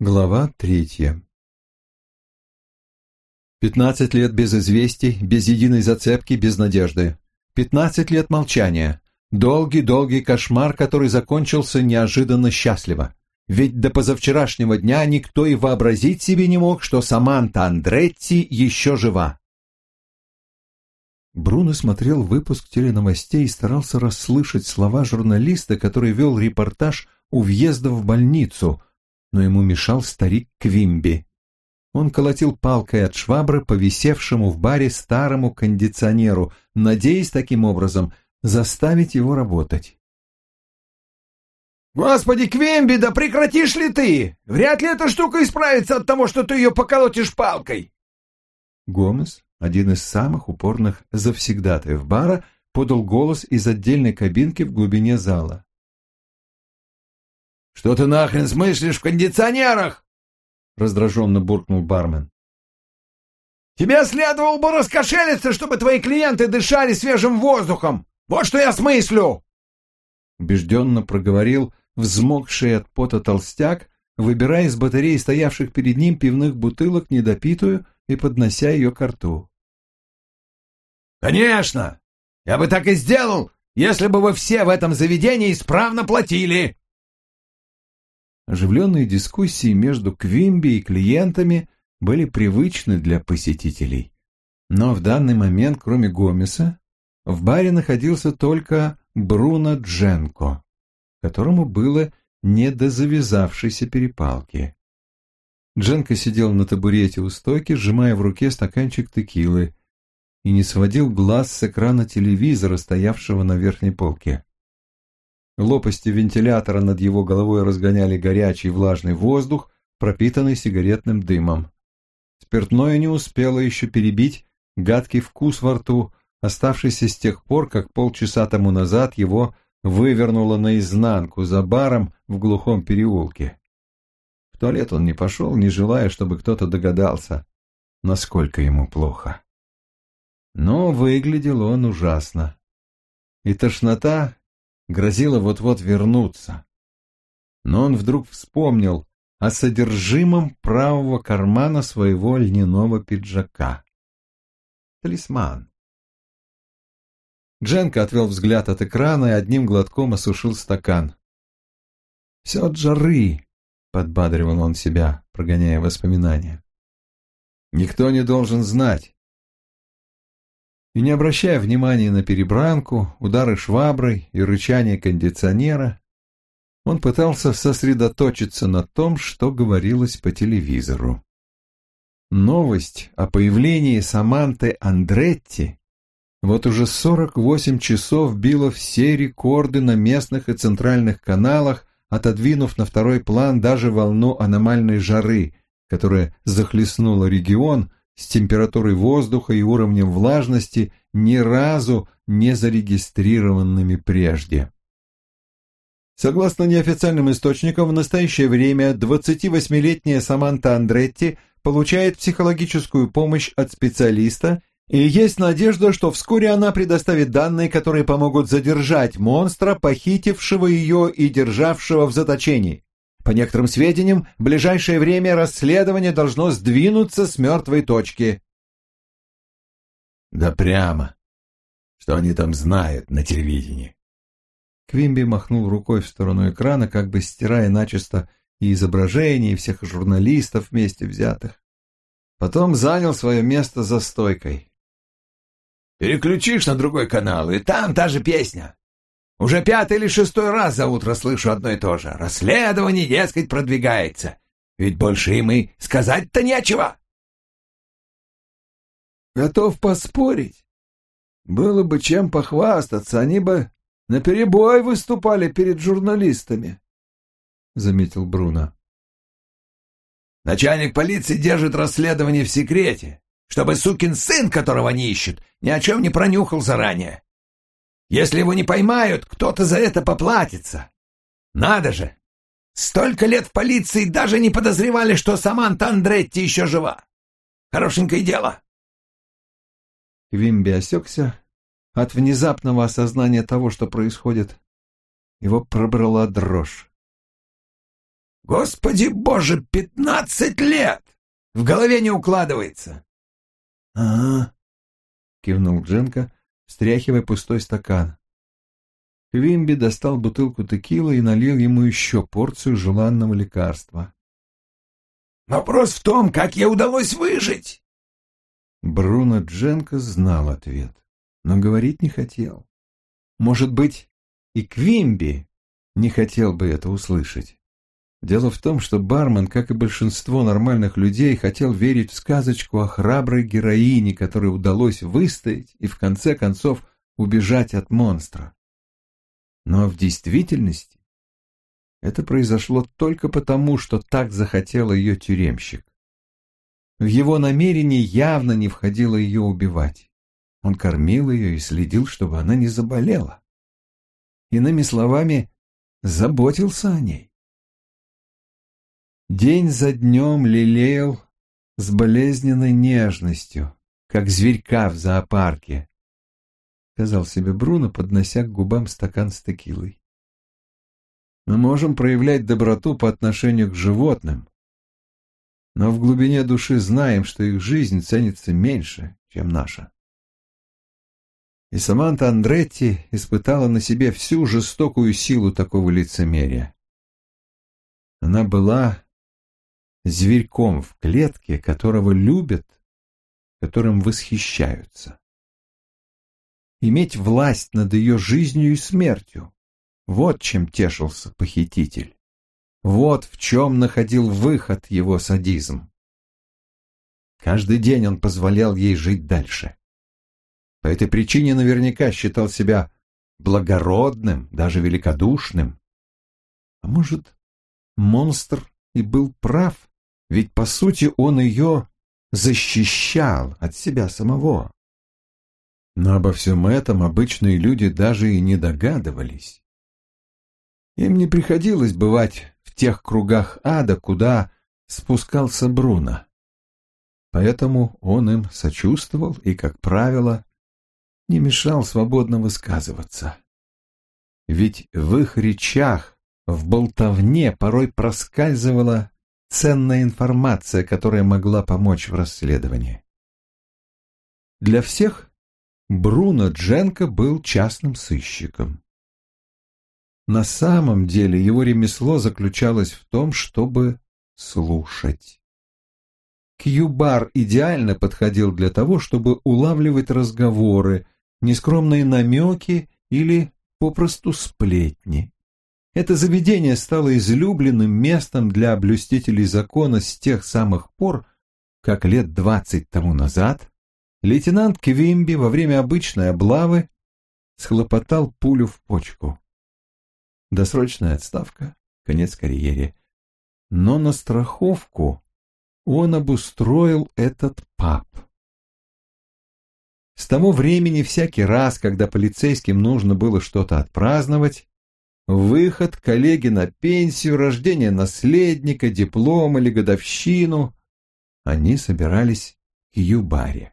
Глава 3. 15 лет без известий, без единой зацепки, без надежды. 15 лет молчания. Долгий-долгий кошмар, который закончился неожиданно счастливо. Ведь до позавчерашнего дня никто и вообразить себе не мог, что Саманта Андретти еще жива. Бруно смотрел выпуск теленовостей и старался расслышать слова журналиста, который вел репортаж у въезда в больницу, но ему мешал старик Квимби. Он колотил палкой от швабры по висевшему в баре старому кондиционеру, надеясь таким образом заставить его работать. «Господи, Квимби, да прекратишь ли ты? Вряд ли эта штука исправится от того, что ты ее поколотишь палкой!» Гомес, один из самых упорных завсегдатаев бара, подал голос из отдельной кабинки в глубине зала. «Что ты нахрен смыслишь в кондиционерах?» — раздраженно буркнул бармен. «Тебе следовало бы раскошелиться, чтобы твои клиенты дышали свежим воздухом. Вот что я смыслю!» Убежденно проговорил взмокший от пота толстяк, выбирая из батареи стоявших перед ним пивных бутылок недопитую и поднося ее ко рту. «Конечно! Я бы так и сделал, если бы вы все в этом заведении исправно платили!» Оживленные дискуссии между Квимби и клиентами были привычны для посетителей. Но в данный момент, кроме Гомеса, в баре находился только Бруно Дженко, которому было не до завязавшейся перепалки. Дженко сидел на табурете у стойки, сжимая в руке стаканчик текилы, и не сводил глаз с экрана телевизора, стоявшего на верхней полке. Лопасти вентилятора над его головой разгоняли горячий влажный воздух, пропитанный сигаретным дымом. Спиртное не успело еще перебить гадкий вкус во рту, оставшийся с тех пор, как полчаса тому назад его вывернуло наизнанку за баром в глухом переулке. В туалет он не пошел, не желая, чтобы кто-то догадался, насколько ему плохо. Но выглядел он ужасно. И тошнота грозила вот-вот вернуться. Но он вдруг вспомнил о содержимом правого кармана своего льняного пиджака. Талисман. Дженко отвел взгляд от экрана и одним глотком осушил стакан. «Все от жары», — подбадривал он себя, прогоняя воспоминания. «Никто не должен знать». И не обращая внимания на перебранку, удары шваброй и рычание кондиционера, он пытался сосредоточиться на том, что говорилось по телевизору. Новость о появлении Саманты Андретти вот уже 48 часов била все рекорды на местных и центральных каналах, отодвинув на второй план даже волну аномальной жары, которая захлестнула регион с температурой воздуха и уровнем влажности, ни разу не зарегистрированными прежде. Согласно неофициальным источникам, в настоящее время 28-летняя Саманта Андретти получает психологическую помощь от специалиста, и есть надежда, что вскоре она предоставит данные, которые помогут задержать монстра, похитившего ее и державшего в заточении. По некоторым сведениям, в ближайшее время расследование должно сдвинуться с мертвой точки. «Да прямо. Что они там знают на телевидении?» Квимби махнул рукой в сторону экрана, как бы стирая начисто и изображения, и всех журналистов вместе взятых. Потом занял свое место за стойкой. «Переключишь на другой канал, и там та же песня. Уже 5-й или 6-й раз за утро слышу одно и то же. Расследование, дескать, продвигается. Ведь больше им и сказать-то нечего». «Готов поспорить. Было бы чем похвастаться, они бы наперебой выступали перед журналистами», — заметил Бруно. «Начальник полиции держит расследование в секрете, чтобы сукин сын, которого они ищут, ни о чем не пронюхал заранее. Если его не поймают, кто-то за это поплатится. Надо же! Столько лет в полиции даже не подозревали, что Саманта Андретти еще жива. Хорошенькое дело». Квимби осекся от внезапного осознания того, что происходит. Его пробрала дрожь. Господи боже, 15 лет! В голове не укладывается. — Ага, — кивнул Дженко, встряхивая пустой стакан. Квимби достал бутылку текилы и налил ему еще порцию желанного лекарства. Вопрос в том, как ей удалось выжить. Бруно Дженко знал ответ, но говорить не хотел. Может быть, и Квимби не хотел бы это услышать. Дело в том, что бармен, как и большинство нормальных людей, хотел верить в сказочку о храброй героине, которой удалось выстоять и в конце концов убежать от монстра. Но в действительности это произошло только потому, что так захотел ее тюремщик. В его намерение явно не входило ее убивать. Он кормил ее и следил, чтобы она не заболела. Иными словами, заботился о ней. День за днем лелеял с болезненной нежностью, как зверька в зоопарке, сказал себе Бруно, поднося к губам стакан с текилой. Мы можем проявлять доброту по отношению к животным, но в глубине души знаем, что их жизнь ценится меньше, чем наша. И Саманта Андретти испытала на себе всю жестокую силу такого лицемерия. Она была зверьком в клетке, которого любят, которым восхищаются. Иметь власть над ее жизнью и смертью — вот чем тешился похититель. Вот в чем находил выход его садизм. Каждый день он позволял ей жить дальше. По этой причине наверняка считал себя благородным, даже великодушным. А может, монстр и был прав, ведь по сути он ее защищал от себя самого. Но обо всем этом обычные люди даже и не догадывались. Им не приходилось бывать в тех кругах ада, куда спускался Бруно. Поэтому он им сочувствовал и, как правило, не мешал свободно высказываться. Ведь в их речах, в болтовне порой проскальзывала ценная информация, которая могла помочь в расследовании. Для всех Бруно Дженко был частным сыщиком. На самом деле его ремесло заключалось в том, чтобы слушать. Кью-бар идеально подходил для того, чтобы улавливать разговоры, нескромные намеки или попросту сплетни. Это заведение стало излюбленным местом для блюстителей закона с тех самых пор, как лет 20 тому назад лейтенант Квимби во время обычной облавы схлопотал пулю в почку. Досрочная отставка, конец карьере. Но на страховку он обустроил этот паб. С того времени всякий раз, когда полицейским нужно было что-то отпраздновать, выход коллеги на пенсию, рождение наследника, диплом или годовщину, они собирались в Кью-баре.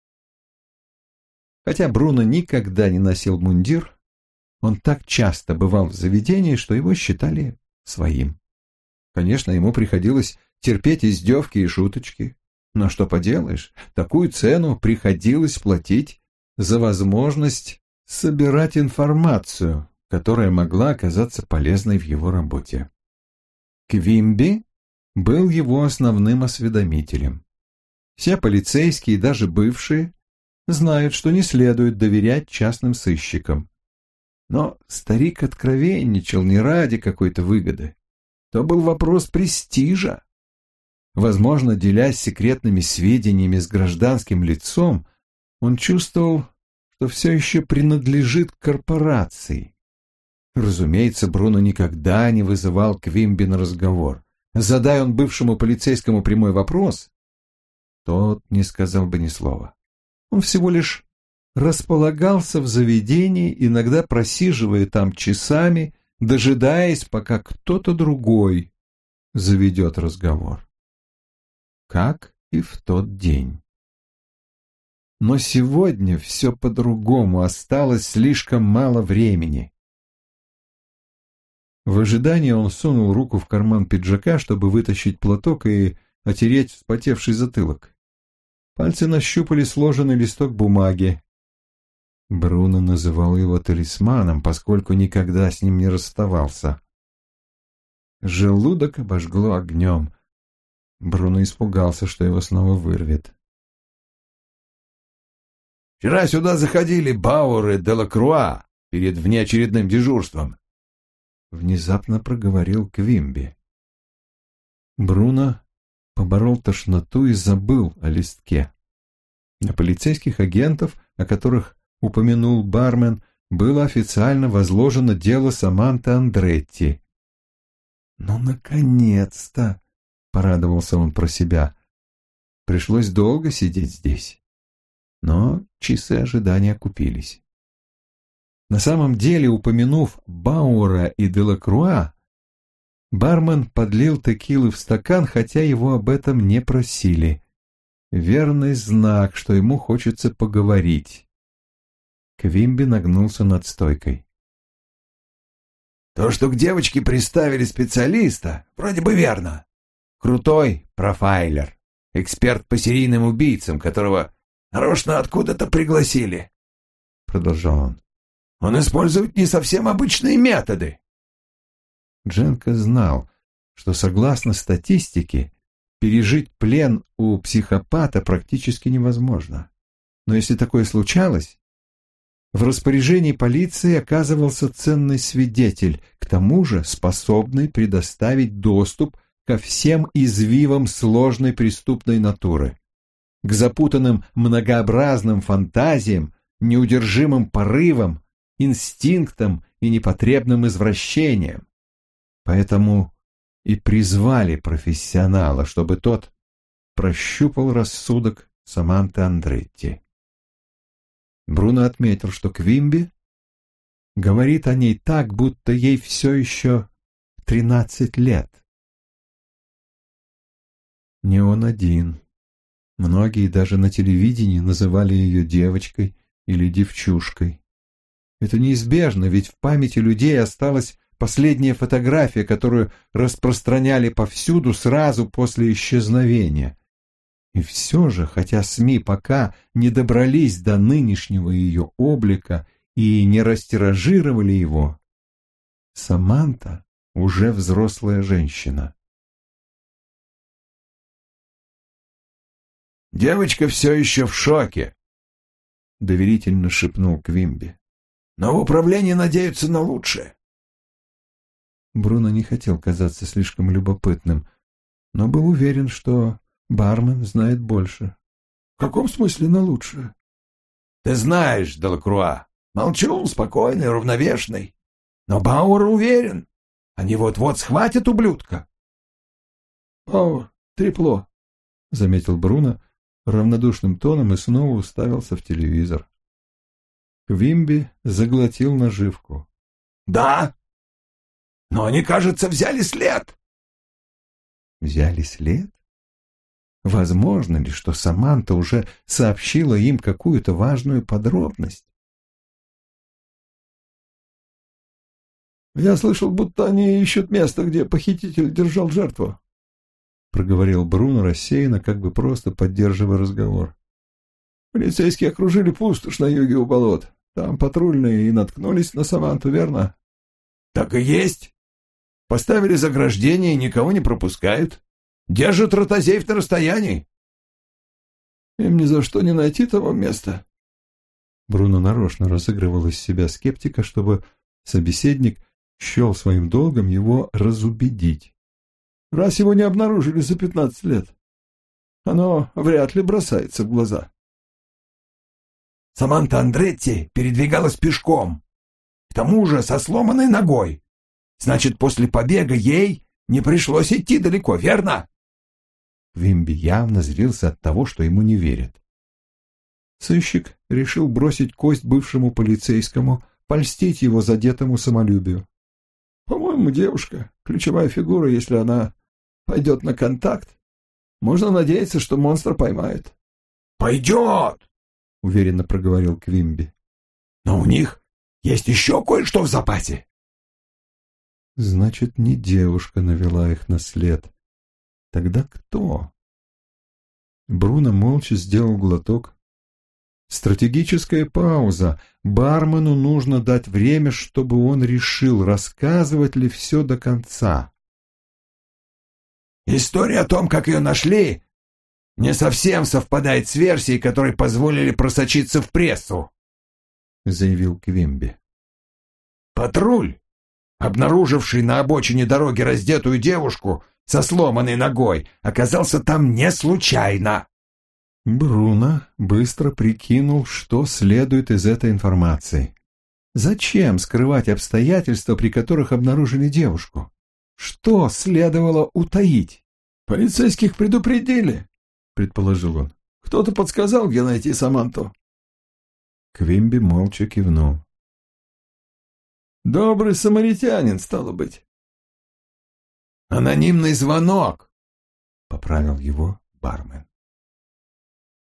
Хотя Бруно никогда не носил мундир, он так часто бывал в заведении, что его считали своим. Конечно, ему приходилось терпеть издевки и шуточки. Но что поделаешь, такую цену приходилось платить за возможность собирать информацию, которая могла оказаться полезной в его работе. Квимби был его основным осведомителем. Все полицейские, даже бывшие, знают, что не следует доверять частным сыщикам. Но старик откровенничал не ради какой-то выгоды. То был вопрос престижа. Возможно, делясь секретными сведениями с гражданским лицом, он чувствовал, что все еще принадлежит корпорации. Разумеется, Бруно никогда не вызывал Квимби на разговор. Задай он бывшему полицейскому прямой вопрос, тот не сказал бы ни слова. Он всего лишь располагался в заведении, иногда просиживая там часами, дожидаясь, пока кто-то другой заведет разговор. Как и в тот день. Но сегодня все по-другому, осталось слишком мало времени. В ожидании он сунул руку в карман пиджака, чтобы вытащить платок и отереть вспотевший затылок. Пальцы нащупали сложенный листок бумаги. Бруно называл его талисманом, поскольку никогда с ним не расставался. Желудок обожгло огнем. Бруно испугался, что его снова вырвет. «Вчера сюда заходили Бауэр и Делакруа перед внеочередным дежурством», — внезапно проговорил Квимби. Бруно поборол тошноту и забыл о листке. На полицейских агентов, о которых упомянул бармен, было официально возложено дело Саманты Андретти. «Ну, наконец-то!» — порадовался он про себя. Пришлось долго сидеть здесь. Но часы ожидания окупились. На самом деле, упомянув Бауэра и Делакруа, бармен подлил текилы в стакан, хотя его об этом не просили. Верный знак, что ему хочется поговорить. Квимби нагнулся над стойкой. «То, что к девочке приставили специалиста, вроде бы верно. Крутой профайлер, эксперт по серийным убийцам, которого нарочно откуда-то пригласили», — продолжал он. «Он использует не совсем обычные методы». Дженко знал, что, согласно статистике, пережить плен у психопата практически невозможно. Но если такое случалось, в распоряжении полиции оказывался ценный свидетель, к тому же способный предоставить доступ ко всем извивам сложной преступной натуры, к запутанным многообразным фантазиям, неудержимым порывам, инстинктам и непотребным извращениям. Поэтому и призвали профессионала, чтобы тот прощупал рассудок Саманты Андретти. Бруно отметил, что Квимби говорит о ней так, будто ей все еще 13 лет. Не он один. Многие даже на телевидении называли ее девочкой или девчушкой. Это неизбежно, ведь в памяти людей осталась последняя фотография, которую распространяли повсюду сразу после исчезновения. И все же, хотя СМИ пока не добрались до нынешнего ее облика и не растиражировали его, Саманта уже взрослая женщина. «Девочка все еще в шоке», — доверительно шепнул Квимби. «Но в управлении надеются на лучшее». Бруно не хотел казаться слишком любопытным, но был уверен, что бармен знает больше. — В каком смысле на лучшее? — Ты знаешь, Делакруа, молчун, спокойный, равновешный. Но Бауэр уверен, они вот-вот схватят ублюдка. — Бауэр, трепло, — заметил Бруно равнодушным тоном и снова уставился в телевизор. Квимби заглотил наживку. — Да, но они, кажется, взяли след. — Взяли след? Возможно ли, что Саманта уже сообщила им какую-то важную подробность? «Я слышал, будто они ищут место, где похититель держал жертву», — проговорил Бруно рассеянно, как бы просто поддерживая разговор. «Полицейские окружили пустошь на юге у болот. Там патрульные и наткнулись на Саманту, верно?» «Так и есть. Поставили заграждение и никого не пропускают. Держат ротозеев на расстоянии». «Им ни за что не найти того места». Бруно нарочно разыгрывал из себя скептика, чтобы собеседник счел своим долгом его разубедить. «Раз его не обнаружили за 15 лет, оно вряд ли бросается в глаза». Саманта Андретти передвигалась пешком, к тому же со сломанной ногой. Значит, после побега ей не пришлось идти далеко, верно? Квимби явно злился от того, что ему не верят. Сыщик решил бросить кость бывшему полицейскому, польстить его задетому самолюбию. «По-моему, девушка — ключевая фигура, если она пойдет на контакт. Можно надеяться, что монстра поймает». «Пойдет!» — уверенно проговорил Квимби. «Но у них есть еще кое-что в запасе». Значит, не девушка навела их на след. Тогда кто? Бруно молча сделал глоток. Стратегическая пауза. Бармену нужно дать время, чтобы он решил, рассказывать ли все до конца. История о том, как ее нашли, не совсем совпадает с версией, которой позволили просочиться в прессу, заявил Квимби. Патруль, обнаруживший на обочине дороги раздетую девушку со сломанной ногой, оказался там не случайно. Бруно быстро прикинул, что следует из этой информации. Зачем скрывать обстоятельства, при которых обнаружили девушку? Что следовало утаить? «Полицейских предупредили», — предположил он. «Кто-то подсказал, где найти Саманту». Квимби молча кивнул. «Добрый самаритянин, стало быть». «Анонимный звонок», — поправил его бармен.